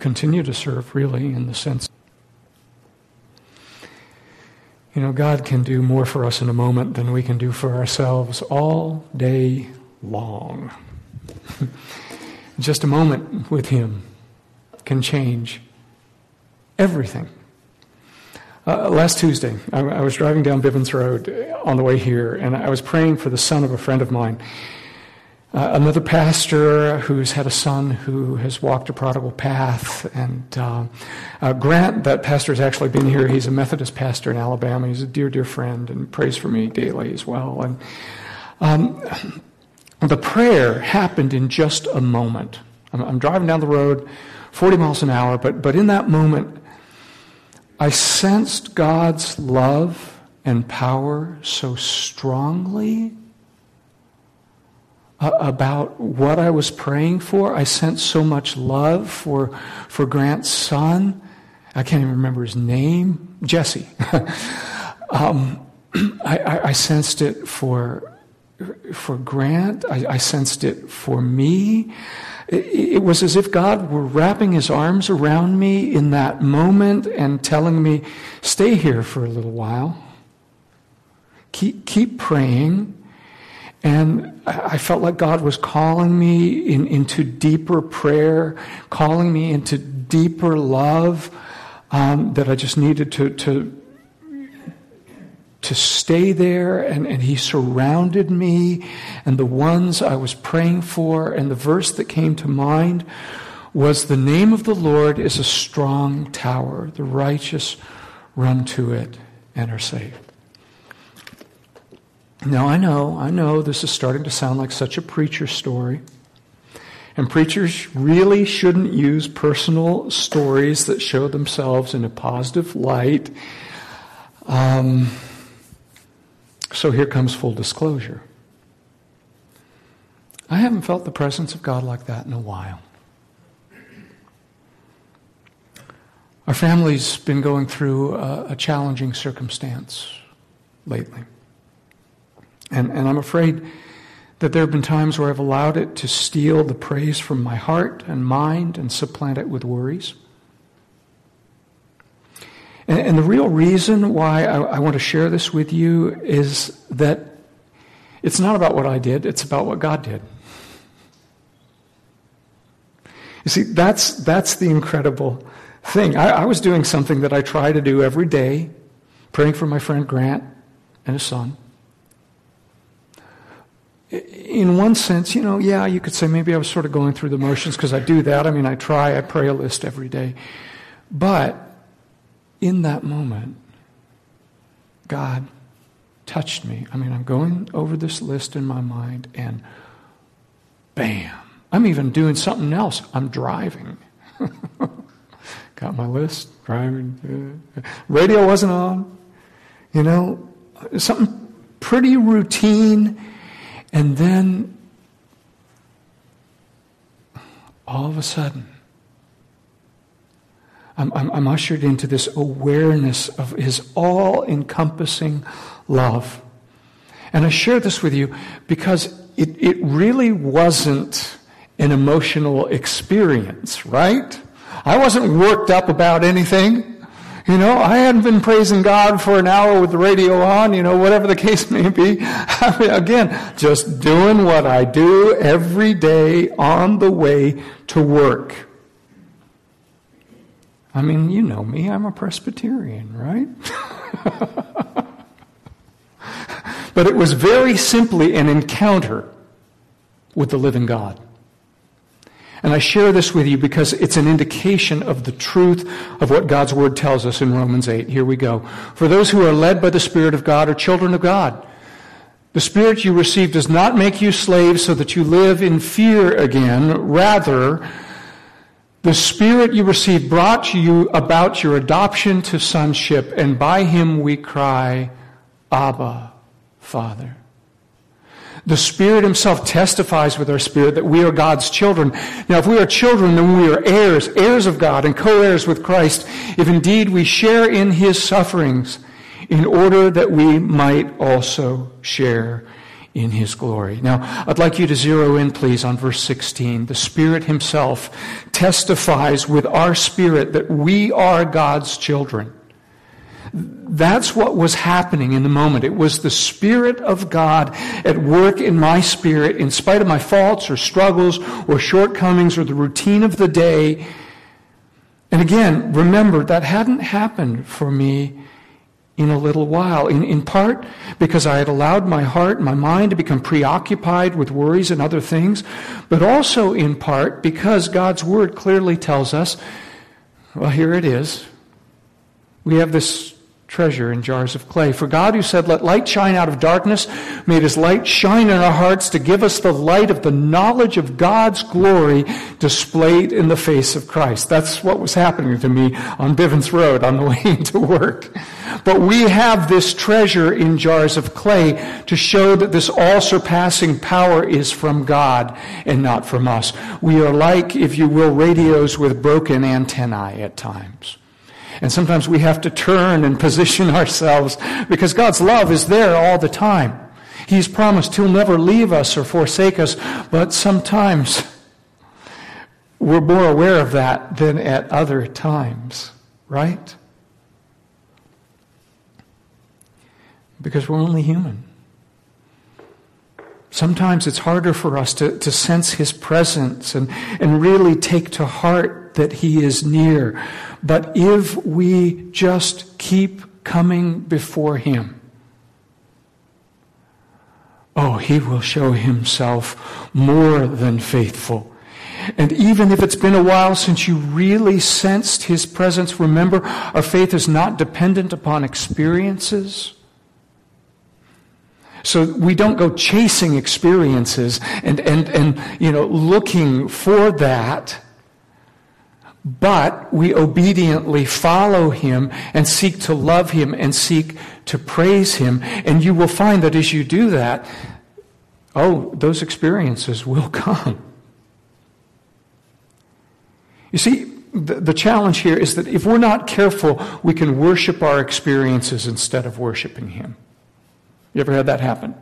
continue to serve, really, in the sense, God can do more for us in a moment than we can do for ourselves all day long. Just a moment with Him can change everything. Last Tuesday, I was driving down Bivens Road on the way here, and I was praying for the son of a friend of mine, another pastor who's had a son who has walked a prodigal path. And Grant, that pastor, has actually been here. He's a Methodist pastor in Alabama. He's a dear, dear friend and prays for me daily as well. And the prayer happened in just a moment. I'm driving down the road, 40 miles an hour, but in that moment, I sensed God's love and power so strongly about what I was praying for. I sensed so much love for Grant's son. I can't even remember his name. Jesse. I sensed it for Grant. I sensed it for me. It was as if God were wrapping His arms around me in that moment and telling me, stay here for a little while. Keep praying. And I felt like God was calling me into deeper prayer, calling me into deeper love, that I just needed to stay there, and He surrounded me and the ones I was praying for. And the verse that came to mind was, the name of the Lord is a strong tower. The righteous run to it and are saved. Now, I know this is starting to sound like such a preacher story. And preachers really shouldn't use personal stories that show themselves in a positive light. So here comes full disclosure. I haven't felt the presence of God like that in a while. Our family's been going through a challenging circumstance lately. And I'm afraid that there have been times where I've allowed it to steal the praise from my heart and mind and supplant it with worries. And the real reason why I want to share this with you is that it's not about what I did, it's about what God did. You see, that's the incredible thing. I was doing something that I try to do every day, praying for my friend Grant and his son. In one sense, you could say maybe I was sort of going through the motions because I do that. I pray a list every day. But in that moment, God touched me. I'm going over this list in my mind, and bam, I'm even doing something else. I'm driving. Got my list, driving. Radio wasn't on. Something pretty routine. And then, all of a sudden, I'm ushered into this awareness of His all-encompassing love. And I share this with you because it really wasn't an emotional experience, right? I wasn't worked up about anything. I hadn't been praising God for an hour with the radio on, whatever the case may be. Again, just doing what I do every day on the way to work. You know me, I'm a Presbyterian, right? But it was very simply an encounter with the living God. And I share this with you because it's an indication of the truth of what God's Word tells us in Romans 8. Here we go. For those who are led by the Spirit of God are children of God. The Spirit you received does not make you slaves so that you live in fear again. Rather, the Spirit you received brought you about your adoption to sonship, and by Him we cry, Abba, Father. The Spirit Himself testifies with our spirit that we are God's children. Now, if we are children, then we are heirs, heirs of God, and co-heirs with Christ, if indeed we share in His sufferings, in order that we might also share in His glory. Now, I'd like you to zero in, please, on verse 16. The Spirit Himself testifies with our spirit that we are God's children. That's what was happening in the moment. It was the Spirit of God at work in my spirit, in spite of my faults or struggles or shortcomings or the routine of the day. And again, remember, that hadn't happened for me in a little while, in part because I had allowed my heart and my mind to become preoccupied with worries and other things, but also in part because God's Word clearly tells us, well, here it is. We have this treasure in jars of clay. For God, who said, "Let light shine out of darkness," made His light shine in our hearts to give us the light of the knowledge of God's glory displayed in the face of Christ. That's what was happening to me on Bivens Road on the way into work. But we have this treasure in jars of clay to show that this all-surpassing power is from God and not from us. We are like, if you will, radios with broken antennae at times. And sometimes we have to turn and position ourselves because God's love is there all the time. He's promised He'll never leave us or forsake us, but sometimes we're more aware of that than at other times, right? Because we're only human. Sometimes it's harder for us to sense His presence and really take to heart that He is near. But if we just keep coming before Him, oh, He will show Himself more than faithful. And even if it's been a while since you really sensed His presence, remember, our faith is not dependent upon experiences. So we don't go chasing experiences and looking for that. But we obediently follow Him and seek to love Him and seek to praise Him. And you will find that as you do that, those experiences will come. You see, the challenge here is that if we're not careful, we can worship our experiences instead of worshiping Him. You ever had that happen?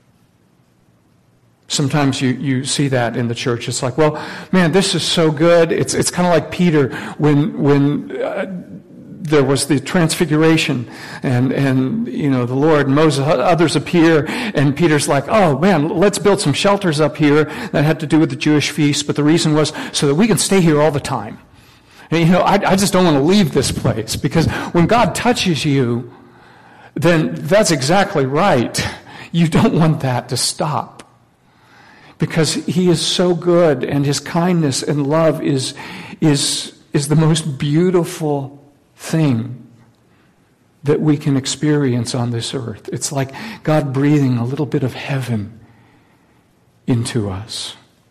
Sometimes you see that in the church. It's like, well, man, this is so good. It's kind of like Peter when there was the transfiguration and the Lord and Moses, others appear, and Peter's like, oh man, let's build some shelters up here that had to do with the Jewish feast, but the reason was so that we can stay here all the time. And, I just don't want to leave this place, because when God touches you, then that's exactly right. You don't want that to stop. Because He is so good, and His kindness and love is the most beautiful thing that we can experience on this earth. It's like God breathing a little bit of heaven into us.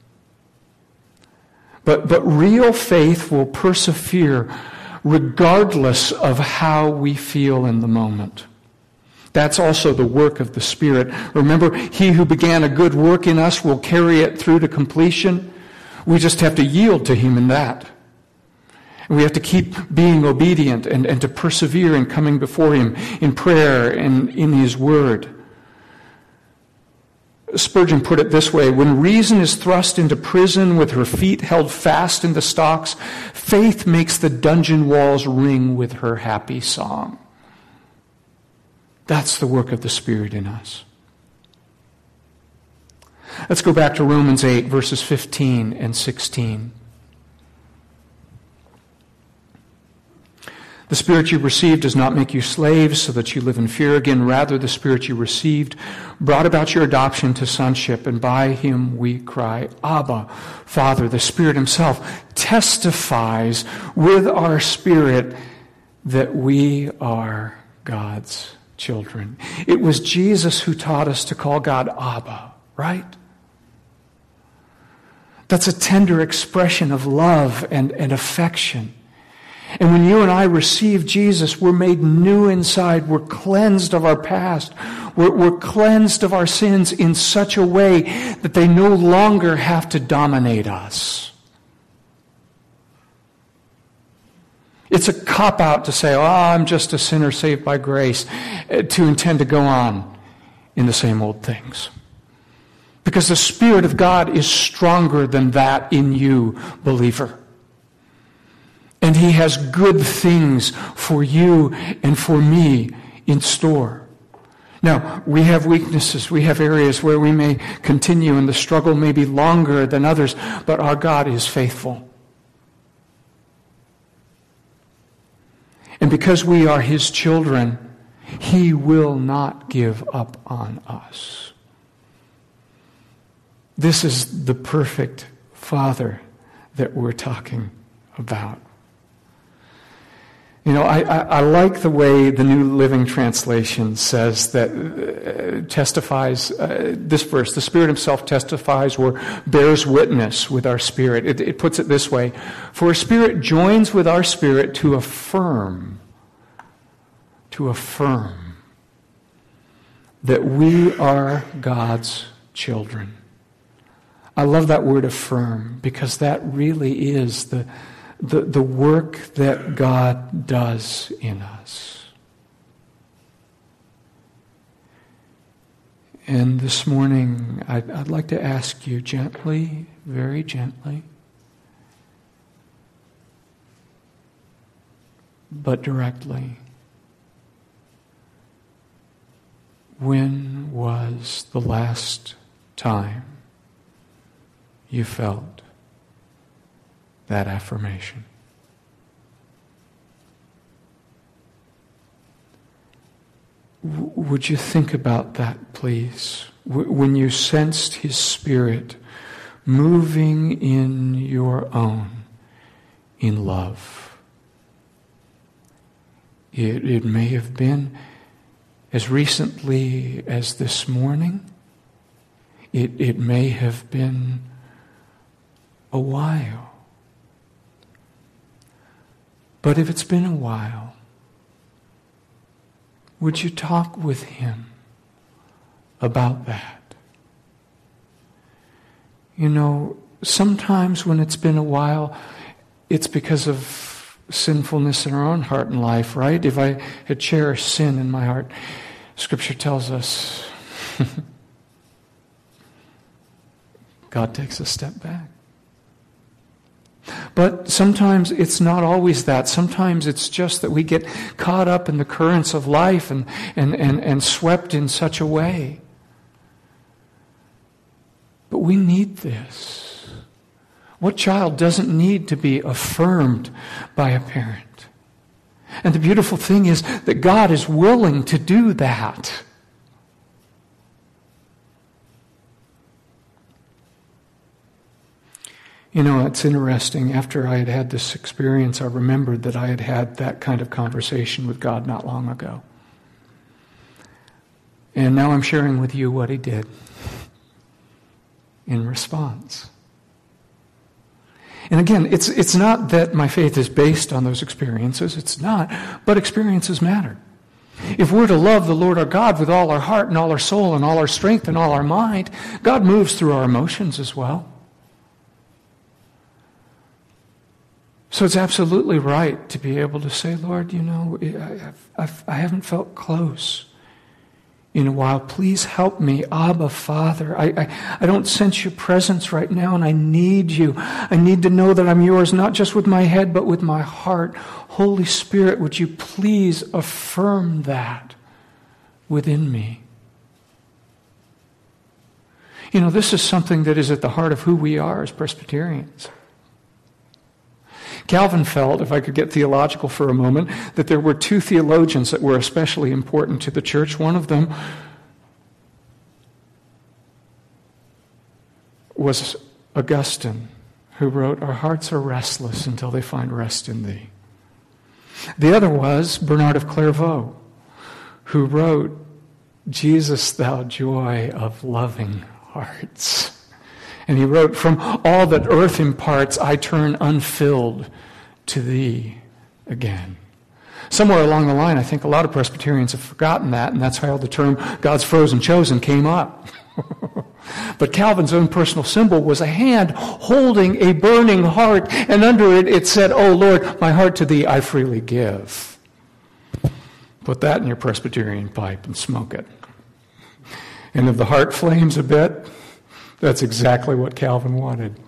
But real faith will persevere regardless of how we feel in the moment. That's also the work of the Spirit. Remember, He who began a good work in us will carry it through to completion. We just have to yield to Him in that. And we have to keep being obedient and to persevere in coming before Him in prayer and in His Word. Spurgeon put it this way: when reason is thrust into prison with her feet held fast in the stocks, faith makes the dungeon walls ring with her happy song. That's the work of the Spirit in us. Let's go back to Romans 8, verses 15 and 16. The Spirit you received does not make you slaves so that you live in fear again. Rather, the Spirit you received brought about your adoption to sonship, and by Him we cry, Abba, Father. The Spirit Himself testifies with our spirit that we are God's children. It was Jesus who taught us to call God Abba, right? That's a tender expression of love and affection. And when you and I receive Jesus, we're made new inside. We're cleansed of our past. We're cleansed of our sins in such a way that they no longer have to dominate us. It's a cop-out to say, I'm just a sinner saved by grace, to intend to go on in the same old things. Because the Spirit of God is stronger than that in you, believer. And He has good things for you and for me in store. Now, we have weaknesses. We have areas where we may continue and the struggle may be longer than others, but our God is faithful. And because we are His children, He will not give up on us. This is the perfect Father that we're talking about. You know, I like the way the New Living Translation says that, testifies, this verse, the Spirit Himself testifies or bears witness with our spirit. It puts it this way: for a spirit joins with our spirit to affirm that we are God's children. I love that word affirm, because that really is the work that God does in us. And this morning, I'd like to ask you gently, very gently, but directly, when was the last time you felt that affirmation? Would you think about that, please? When you sensed His Spirit moving in your own in love. It may have been as recently as this morning. It may have been a while. But if it's been a while, would you talk with Him about that? You know, sometimes when it's been a while, it's because of sinfulness in our own heart and life, right? If I had cherished sin in my heart, Scripture tells us God takes a step back. But sometimes it's not always that. Sometimes it's just that we get caught up in the currents of life and swept in such a way. But we need this. What child doesn't need to be affirmed by a parent? And the beautiful thing is that God is willing to do that. You know, it's interesting. After I had had this experience, I remembered that I had had that kind of conversation with God not long ago. And now I'm sharing with you what He did in response. And again, it's not that my faith is based on those experiences. It's not. But experiences matter. If we're to love the Lord our God with all our heart and all our soul and all our strength and all our mind, God moves through our emotions as well. So it's absolutely right to be able to say, Lord, you know, I haven't felt close in a while. Please help me, Abba, Father. I don't sense your presence right now, and I need you. I need to know that I'm yours, not just with my head, but with my heart. Holy Spirit, would you please affirm that within me? You know, this is something that is at the heart of who we are as Presbyterians. Calvin felt, if I could get theological for a moment, that there were two theologians that were especially important to the church. One of them was Augustine, who wrote, "Our hearts are restless until they find rest in thee." The other was Bernard of Clairvaux, who wrote, "Jesus, thou joy of loving hearts." And he wrote, "From all that earth imparts, I turn unfilled to thee again." Somewhere along the line, I think a lot of Presbyterians have forgotten that, and that's how the term God's frozen chosen came up. But Calvin's own personal symbol was a hand holding a burning heart, and under it, it said, "Oh Lord, my heart to thee I freely give." Put that in your Presbyterian pipe and smoke it. And if the heart flames a bit, That's exactly what Calvin wanted.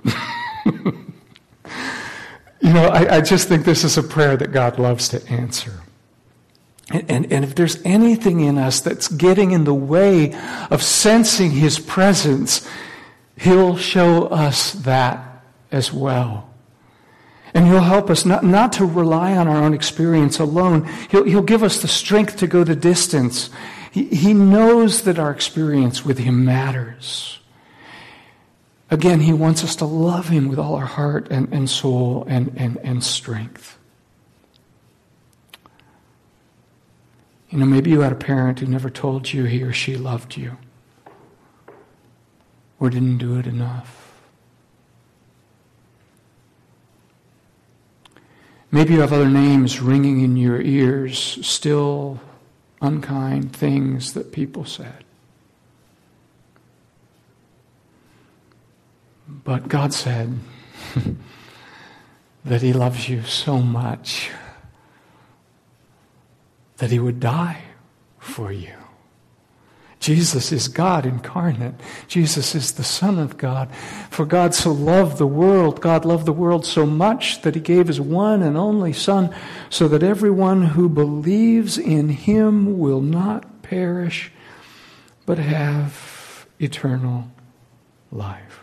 I just think this is a prayer that God loves to answer. And if there's anything in us that's getting in the way of sensing His presence, He'll show us that as well. And He'll help us not to rely on our own experience alone. He'll give us the strength to go the distance. He knows that our experience with Him matters. Again, He wants us to love Him with all our heart and soul and strength. Maybe you had a parent who never told you he or she loved you or didn't do it enough. Maybe you have other names ringing in your ears, still unkind things that people said. But God said that He loves you so much that He would die for you. Jesus is God incarnate. Jesus is the Son of God. For God so loved the world, God loved the world so much that He gave His one and only Son, so that everyone who believes in Him will not perish, but have eternal life.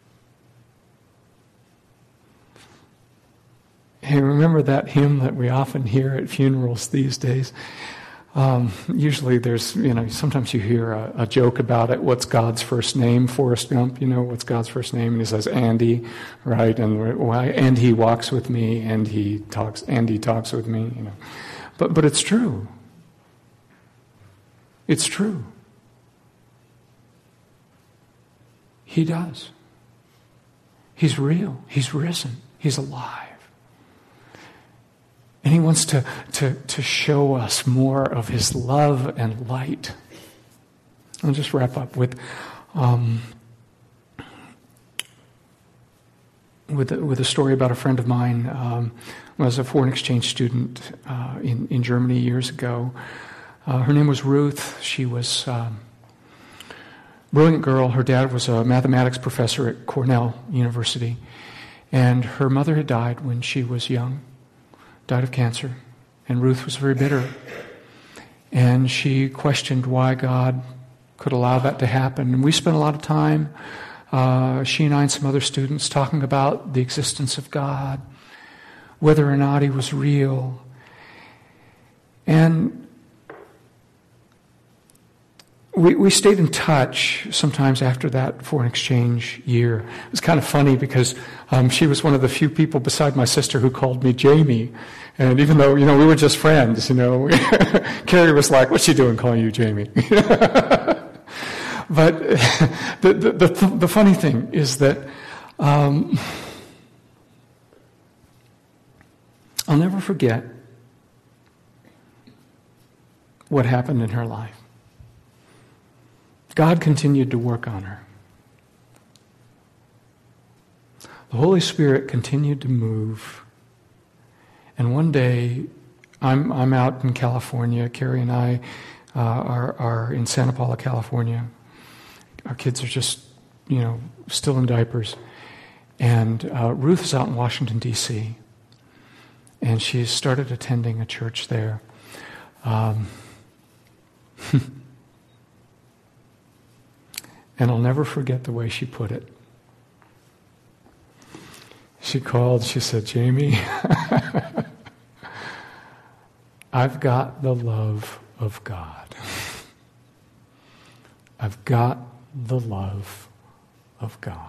Hey, remember that hymn that we often hear at funerals these days? Usually there's, sometimes you hear a joke about it. What's God's first name? Forrest Gump, what's God's first name? And he says, Andy, right? And He walks with me, and He talks with me, But it's true. It's true. He does. He's real. He's risen. He's alive. And He wants to show us more of His love and light. I'll just wrap up with a story about a friend of mine who was a foreign exchange student in Germany years ago. Her name was Ruth. She was a brilliant girl. Her dad was a mathematics professor at Cornell University. And her mother had died when she was young. Died of cancer, and Ruth was very bitter. And she questioned why God could allow that to happen. And we spent a lot of time, she and I and some other students, talking about the existence of God, whether or not He was real. And we stayed in touch sometimes after that foreign exchange year. It was kind of funny because she was one of the few people beside my sister who called me Jamie. And even though, we were just friends, Carrie was like, what's she doing calling you Jamie? But the funny thing is that I'll never forget what happened in her life. God continued to work on her. The Holy Spirit continued to move. And one day, I'm out in California. Carrie and I are in Santa Paula, California. Our kids are just, still in diapers. And Ruth is out in Washington, D.C. And she's started attending a church there. And I'll never forget the way she put it. She called, she said, Jamie, I've got the love of God. I've got the love of God.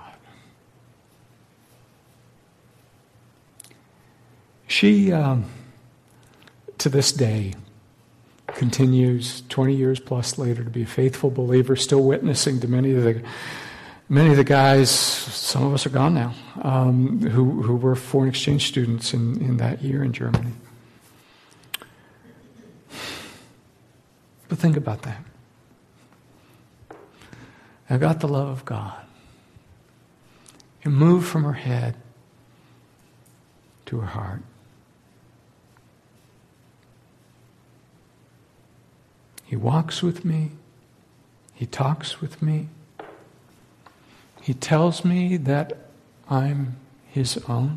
She, to this day, continues 20 years plus later to be a faithful believer, still witnessing to many of the guys, some of us are gone now, who were foreign exchange students in that year in Germany. But think about that. I got the love of God. It moved from her head to her heart. He walks with me. He talks with me. He tells me that I'm his own.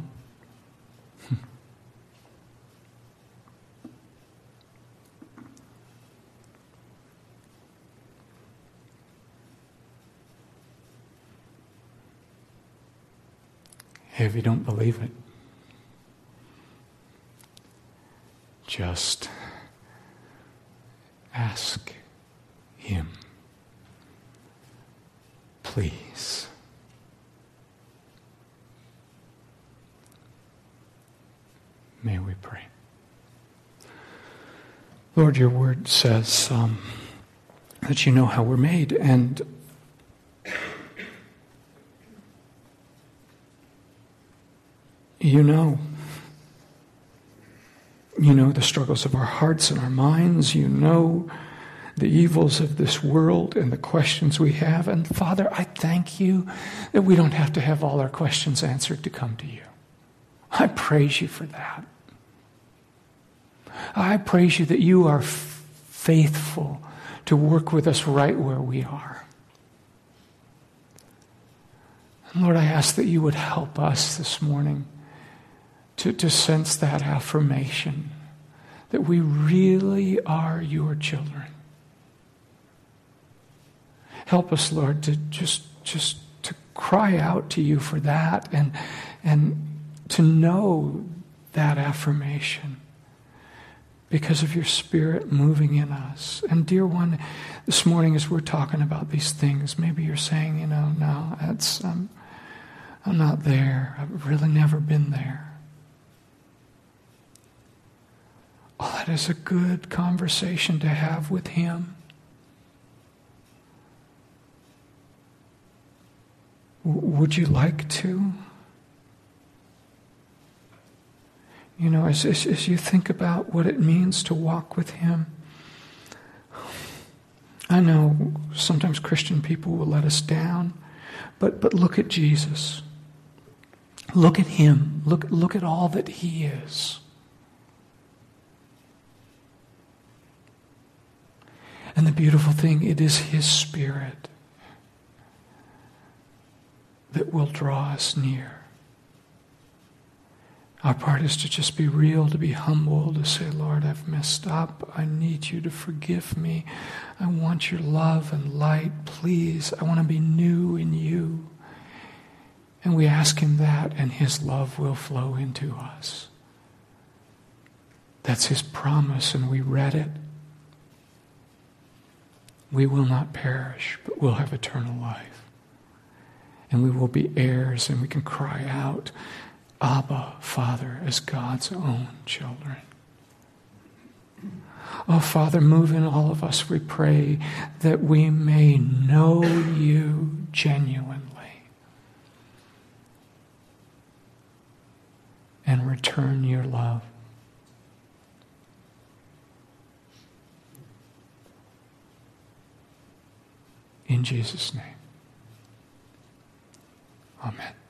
If you don't believe it, just ask him. Please. May we pray. Lord, your word says that you know how we're made, and you know the struggles of our hearts and our minds. You know the evils of this world and the questions we have. And Father, I thank you that we don't have to have all our questions answered to come to you. I praise you for that. I praise you that you are faithful to work with us right where we are. And Lord, I ask that you would help us this morning to sense that affirmation, that we really are your children. Help us, Lord, to just to cry out to you for that and to know that affirmation because of your Spirit moving in us. And dear one, this morning as we're talking about these things, maybe you're saying, no, that's I'm not there. I've really never been there. Oh, that is a good conversation to have with him. Would you like to? As you think about what it means to walk with him, I know sometimes Christian people will let us down, but look at Jesus. Look at him. Look at all that he is. And the beautiful thing, it is his Spirit that will draw us near. Our part is to just be real, to be humble, to say, Lord, I've messed up. I need you to forgive me. I want your love and light. Please, I want to be new in you. And we ask him that, and his love will flow into us. That's his promise, and we read it. We will not perish, but we'll have eternal life. And we will be heirs, and we can cry out, Abba, Father, as God's own children. Oh, Father, move in all of us, we pray, that we may know you genuinely and return your love. In Jesus' name. Amen.